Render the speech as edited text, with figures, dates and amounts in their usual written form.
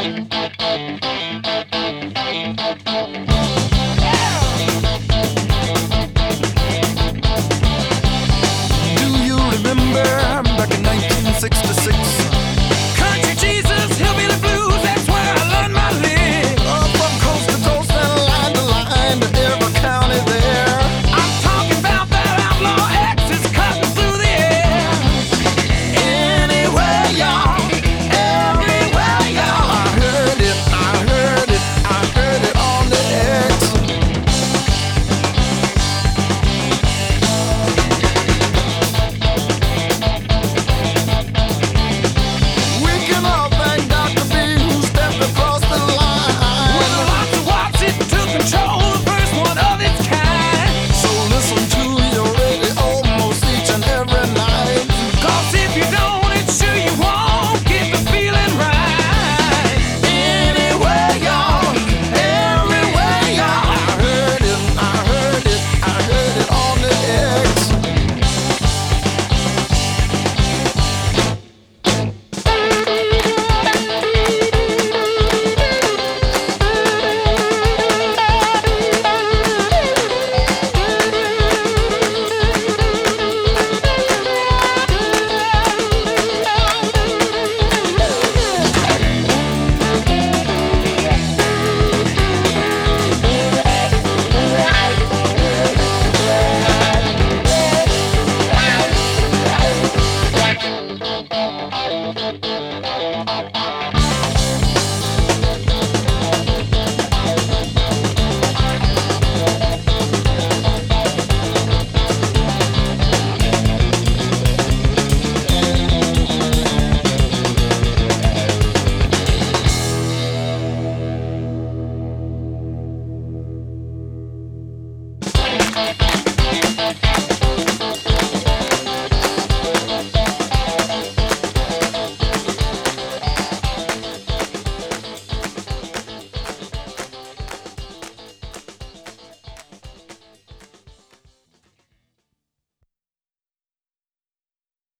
Do you remember back in 1966? Country Jesus, hillbilly blues, that's where I learned my lick. From coast to coast and line to line to every county there. I'm talking about that outlaw axis cutting through the air. Anywhere, y'all, everywhere, y'all. I heard it, I heard it, I heard it on the X. We can all thank Dr. B who stepped across the line. With lots of watts it took control, the first one of its kind. So listen to your radio almost each and every night. 'Cause if you don't, it's sure you won't get the feeling right. Anywhere, y'all, everywhere, y'all. I heard it, I heard it, I heard it on the X.